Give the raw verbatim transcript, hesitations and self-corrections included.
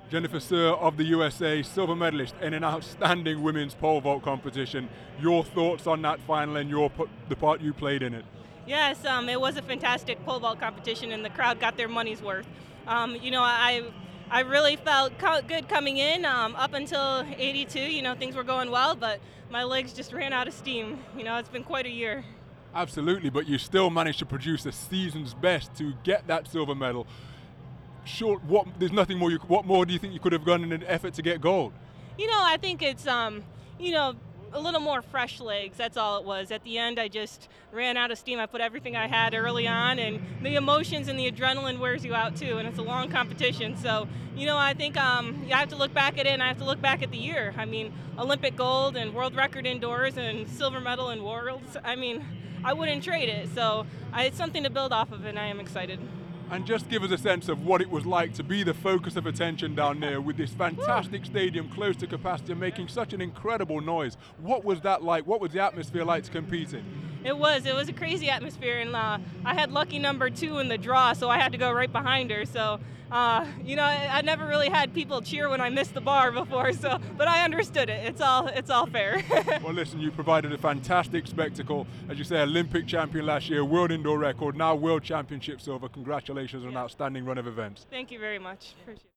Jennifer Sir of the U S A, silver medalist in an outstanding women's pole vault competition. Your thoughts on that final and your the part you played in it? Yes, um, it was a fantastic pole vault competition, and the crowd got their money's worth. Um, you know, I I really felt co- good coming in um, up until eighty-two. You know, things were going well, but my legs just ran out of steam. You know, it's been quite a year. Absolutely, but you still managed to produce a season's best to get that silver medal. Sure, what there's nothing more. You, what more do you think you could have done in an effort to get gold? You know, I think it's um, you know, a little more fresh legs. That's all it was. At the end, I just ran out of steam. I put everything I had early on, and the emotions and the adrenaline wears you out too. And it's a long competition, so you know, I think um, you have to look back at it, and I have to look back at the year. I mean, Olympic gold and world record indoors and silver medal in worlds. I mean, I wouldn't trade it. So I, it's something to build off of, and I am excited. And just give us a sense of what it was like to be the focus of attention down there with this fantastic stadium close to capacity and making such an incredible noise. What was that like? What was the atmosphere like to compete in? It was. It was a crazy atmosphere, and uh, I had lucky number two in the draw, so I had to go right behind her. So, uh, you know, I, I never really had people cheer when I missed the bar before. So, but I understood it. It's all. It's all fair. Well, listen, you provided a fantastic spectacle. As you say, Olympic champion last year, world indoor record, now world championship silver. Congratulations on an Yeah. outstanding run of events. Thank you very much. Appreciate it.